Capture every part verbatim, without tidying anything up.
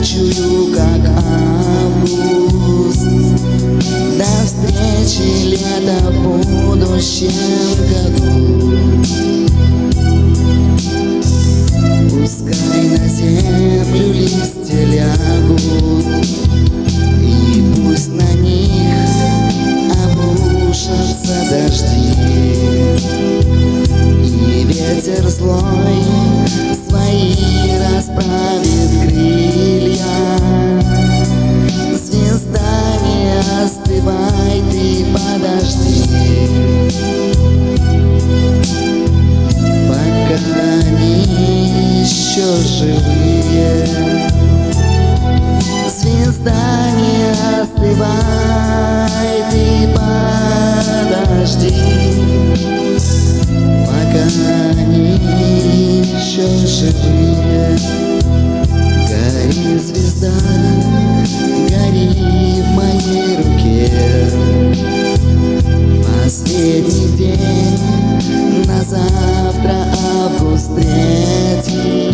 чую, как август. До встречи лета в будущем году. Пускай на землю листья лягут, и пусть на них обрушатся дожди, и ветер злой свои расправит крылья. Звезда, не остывай, ты подожди, пока они еще живые. Звезда, не остывай, ты подожди, пока они еще живые. Гори, звезда, гори в моей руке. Последний день, на завтра август третий.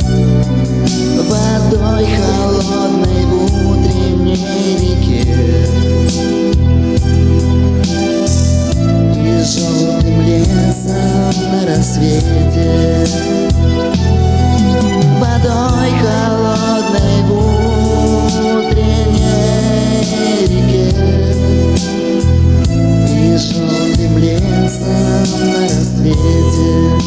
Водой холодной в утренней реке и желтым лесом на рассвете. Водой холодной в утренней реке и желтым лесом на рассвете.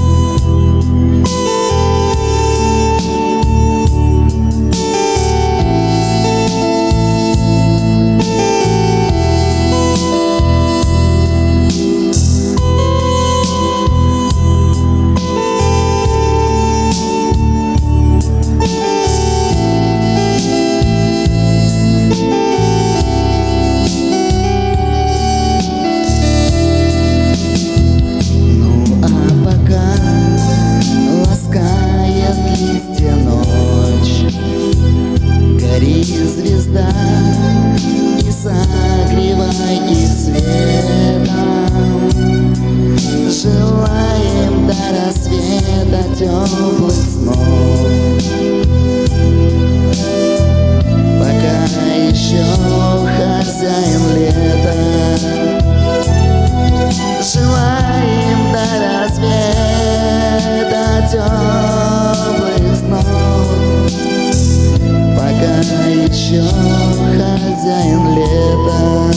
Звезда, и согревай их светом. Желаем до рассвета теплых снов, пока еще хозяин лета. Желаем до рассвета теплых снов, пока еще хозяин лета.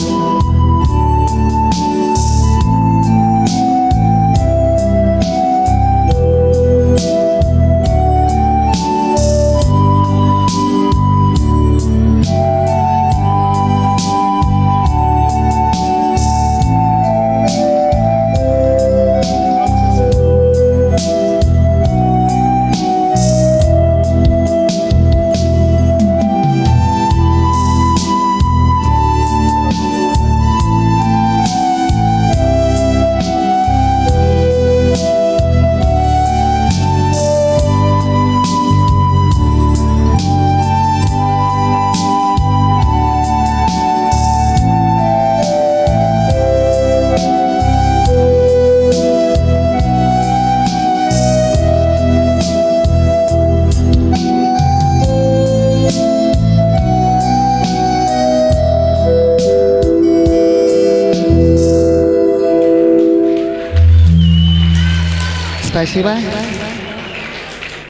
Спасибо.